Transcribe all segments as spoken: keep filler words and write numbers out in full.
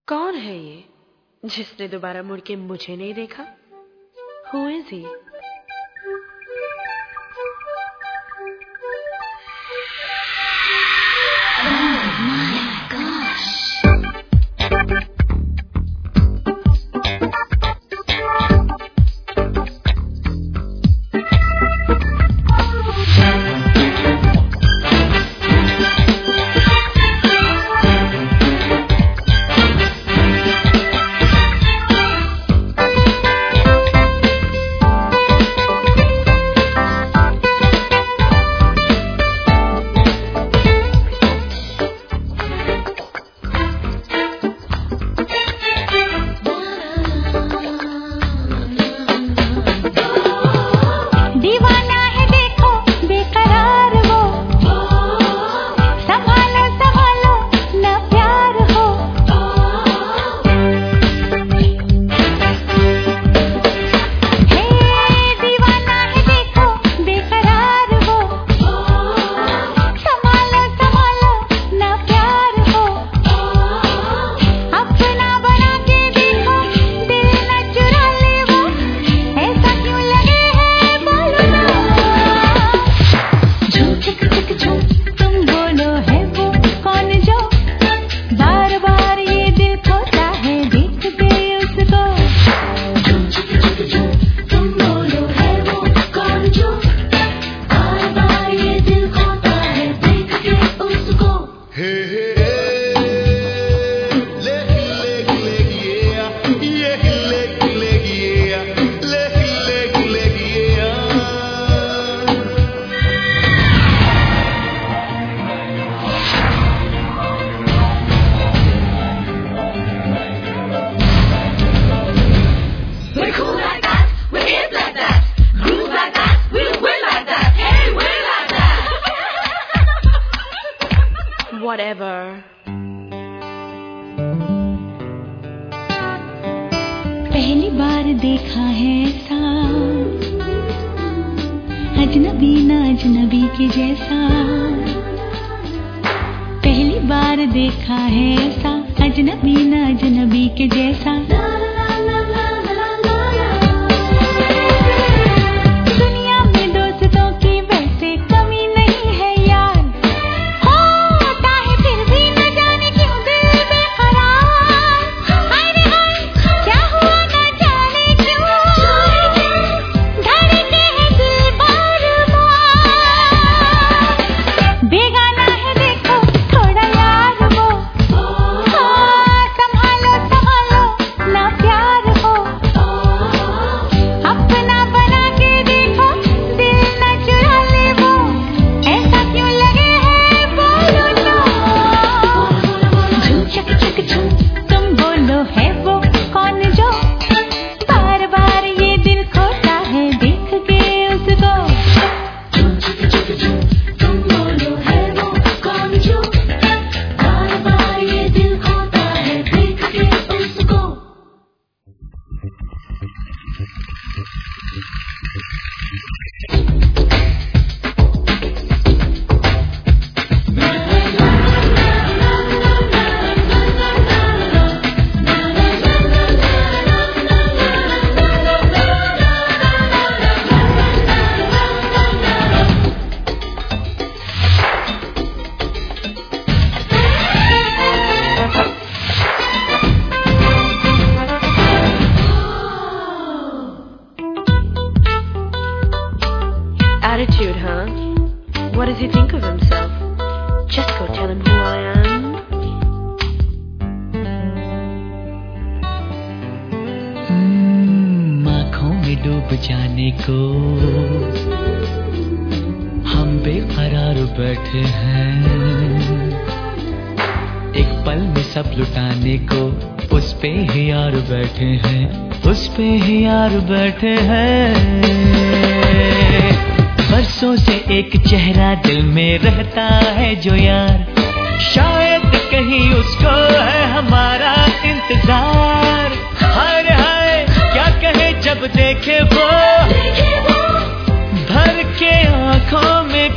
कौन है ये जिसने दोबारा मुड़ के मुझे नहीं देखा? Who is he? Whatever. पहली बार देखा है ऐसा अजनबी ना अजनबी के जैसा। पहली बार देखा है ऐसा अजनबी ना अजनबी के जैसा। Attitude, huh? What does he think of himself? Just go tell him who I am. hmm, आँखों में डूब जाने को हम बेकरार बैठे हैं। एक पल में सब लुटाने को उस पे ही यार बैठे हैं, उस पे ही यार बैठे हैं। बरसों से एक चेहरा दिल में रहता है जो यार, शायद कहीं उसको है हमारा इंतजार। हाय हाय क्या कहे जब देखे वो भर के आंखों में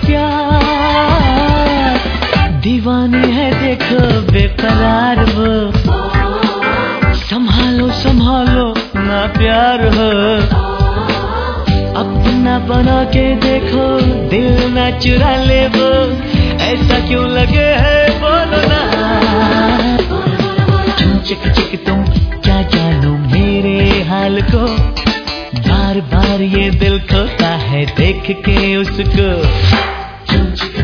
प्यार। दीवानी है देखो बेकरार वो। बना के देखो, दिल ना चुरा ले वो, ऐसा क्यों लगे है बोलो ना। चिक चिक तुम क्या जानो मेरे हाल को, बार बार ये दिल खोता है देख के उसको।